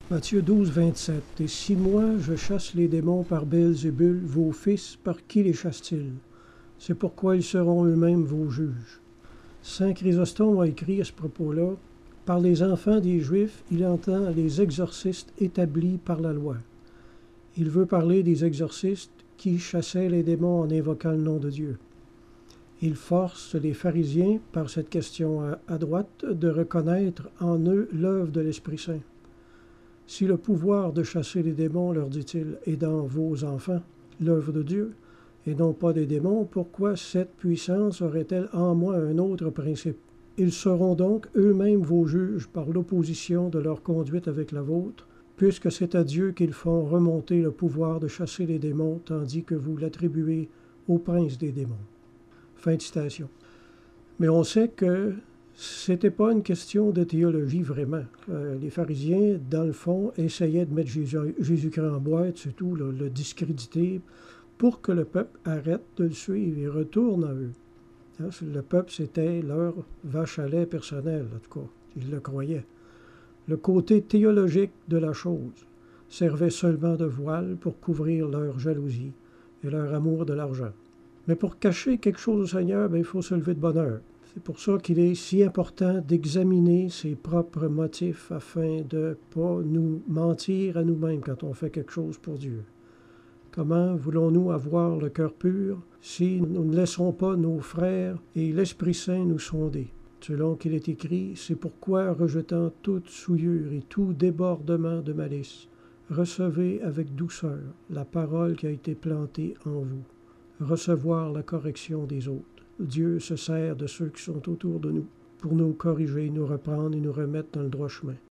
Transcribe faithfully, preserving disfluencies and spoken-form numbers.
Matthieu douze, vingt-sept. Et si moi, je chasse les démons par Béelzébul, vos fils, par qui les chassent-ils? C'est pourquoi ils seront eux-mêmes vos juges. Saint Chrysostome a écrit à ce propos-là, « Par les enfants des Juifs, il entend les exorcistes établis par la loi. » Il veut parler des exorcistes qui chassaient les démons en invoquant le nom de Dieu. Il force les pharisiens, par cette question à droite, de reconnaître en eux l'œuvre de l'Esprit Saint. Si le pouvoir de chasser les démons, leur dit-il, est dans vos enfants, l'œuvre de Dieu, et non pas des démons, pourquoi cette puissance aurait-elle en moi un autre principe? Ils seront donc eux-mêmes vos juges par l'opposition de leur conduite avec la vôtre, puisque c'est à Dieu qu'ils font remonter le pouvoir de chasser les démons, tandis que vous l'attribuez au prince des démons. Fin de citation. Mais on sait que c'était pas une question de théologie vraiment. Euh, les pharisiens, dans le fond, essayaient de mettre Jésus, Jésus-Christ en boîte, c'est tout, là, le discréditer, pour que le peuple arrête de le suivre et retourne à eux. Hein, le peuple, c'était leur vache à lait personnel, en tout cas. Ils le croyaient. Le côté théologique de la chose servait seulement de voile pour couvrir leur jalousie et leur amour de l'argent. Mais pour cacher quelque chose au Seigneur, bien, il faut se lever de bonne heure. C'est pour ça qu'il est si important d'examiner ses propres motifs afin de ne pas nous mentir à nous-mêmes quand on fait quelque chose pour Dieu. Comment voulons-nous avoir le cœur pur si nous ne laissons pas nos frères et l'Esprit Saint nous sonder? Selon qu'il est écrit, c'est pourquoi, rejetant toute souillure et tout débordement de malice, recevez avec douceur la parole qui a été plantée en vous. Recevoir la correction des autres. Dieu se sert de ceux qui sont autour de nous pour nous corriger, nous reprendre et nous remettre dans le droit chemin.